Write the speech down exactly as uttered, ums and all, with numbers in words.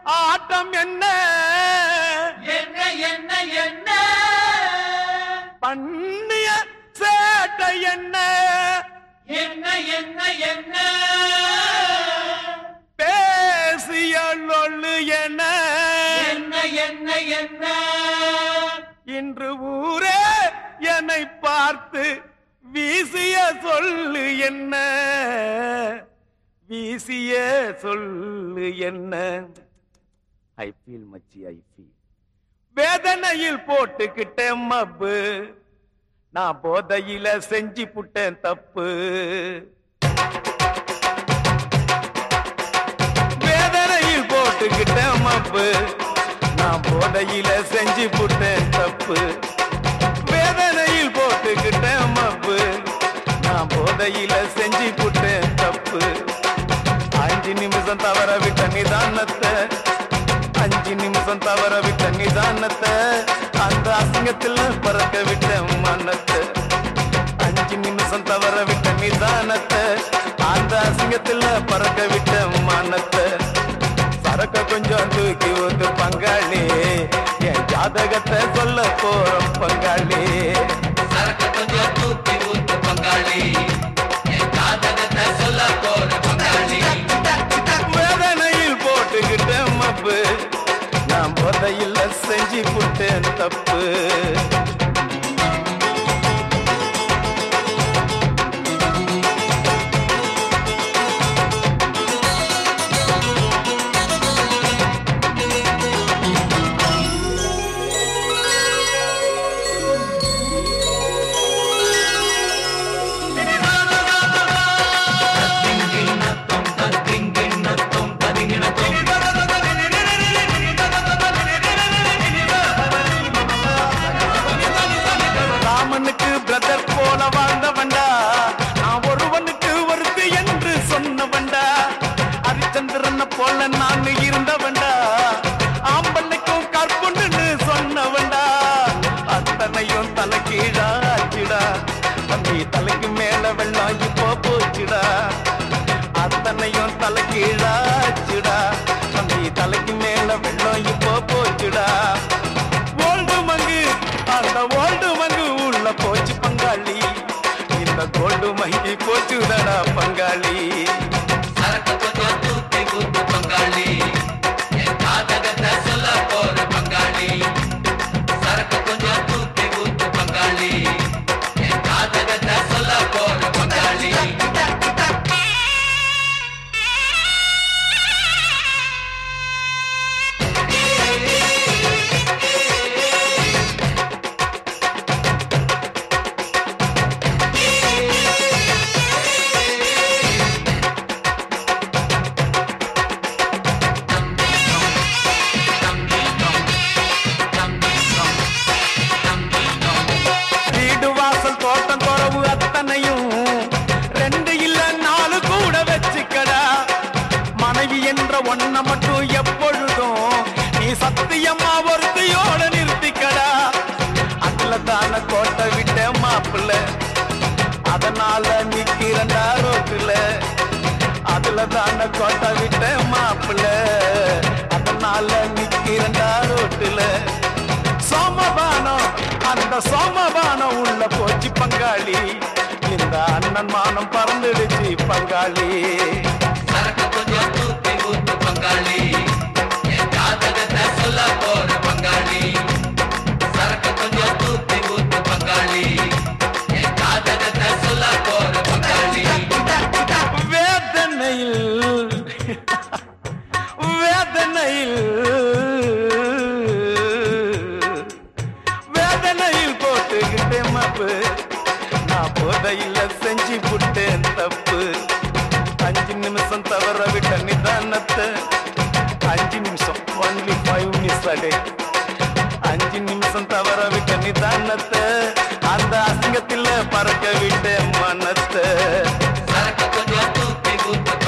ஆட்டம் என்ன என்ன என்ன என்ன பண்ணிய சேட்டை என்ன என்ன என்ன என்ன பேசிய லொள்ளு என்ன என்ன என்ன என்ன இன்று ஊரே என்னை பார்த்து வீசிய சொல்லு என்ன வீசிய சொல்லு என்ன ஐ ஃபீல் மச்சி ஐ ஃபீல் வேதனையில் போட்டுக்கிட்டேன் மப்பு நான் போதையில செஞ்சு புட்டேன் தப்பு வேதனையில் போட்டுக்கிட்டேன் மப்பு நான் போதையில செஞ்சு புட்டேன் தப்பு வேதனையில் போட்டுக்கிட்டேன் மப்பு நான் போதையில செஞ்சு புட்டேன் தப்பு அஞ்சு நிமிஷம் தவற விட்ட நிதானத்தை அஞ்சு நிமிஷம் தவற விட்ட நிதானத்தை அந்த அசிங்கத்தில் பறக்க விட்ட மனத்தை அஞ்சு நிமிஷம் தவற விட்ட நிதானத்தை அந்த அசிங்கத்தில் பறக்க விட்ட மனத்தை சரக்க கொஞ்சம் தூக்கி ஊத்து பங்காளி என் ஜாதகத்தை சொல்ல போறோம் பங்காளி சரக்கு கொஞ்சம் தூக்கி ஊத்து பங்காளி என் ஜாதகத்தை சொல்ல போற பங்காளி வேதனையில் போட்டுக்கிட்டேன் மப்பு நான் போதையில் செஞ்சு புட்டேன் தப்பு ராமனுக்கு பிரதர் போல வாழ்ந்தவண்டா நான் ஒருவனுக்கு ஒருத்தி என்று சொன்னவண்டா ஹரிச்சந்திரனை போல நான் இருந்தவண்டா ஆம்பளைக்கும் கற்புன்னு சொன்னவண்டா அத்தனையும் தலை கீழாச்சுடா தம்பி தலைக்கு மேல வெள்ளம் இப்போ போச்சுடா அத்தனையும் தலை கீழாச்சுடா தம்பி தலைக்கு மேல வெள்ளம் இப்போ போச்சுடா ஓல்டு மங்கு அந்த ஓல்டு மங்கு உள்ள போச்சு பங்காளி இந்த கோல்டு மங்கி போச்சுடா பங்காளி சரக்கு கொஞ்சம் தூக்கி ஊத்து பங்காளி என் ஜாதகத்தை சொல்ல போற பங்காளி சரக்கு கொஞ்சம் தூக்கி ஊத்து பங்காளி என் ஜாதகத்தை சொல்ல போற பங்காளி வீடு வாசல் தோட்டம் குறவு அத்தனையும் ரெண்டு இல்ல நாலு கூட வச்சுக்கடா மனைவி என்ற ஒன்ன மட்டும் எப்பொழுதும் நீ சத்தியமா ஒருத்தையோட நிறுத்திக்கடா அதுல தான கோட்டை விட்ட மாப்பிள்ள அதனால நிக்கிறண்டா ரோட்டுல அதுல தான கோட்டை விட்ட மாப்பிள்ள அதனால நிக்கிறண்டா ரோட்டுல சோமபானம் அந்த சோமபானம் உள்ள போச்சு பங்காளி இந்த அண்ணன் மானம் பறந்துடுச்சு பங்காளி சரக்கு கொஞ்சம் தூக்கி ஊத்து பங்காளி என் ஜாதகத்தை சொல்ல போற பங்காளி சரக்கு கொஞ்சம் தூக்கி ஊத்து பங்காளி என் ஜாதகத்தை சொல்ல போற பங்காளி வேதனையில் வேதனையில் வேதனையில் போட்டுக்கிட்டேன் மப்பு நான் போதையில் செஞ்சு புட்டேன் தப்பு அஞ்சு நிமிஷம் தவற விட்ட நிதானத்தை அஞ்சு நிமிஷம் ஒன்லி ஃபைவ் மினிட்ஸ் அடே அஞ்சு நிமிஷம் தவற விட்ட நிதானத்தை அந்த அசிங்கத்தில் பறக்க விட்ட மனத்தை சரக்கு கொஞ்சம் தூக்கி ஊத்து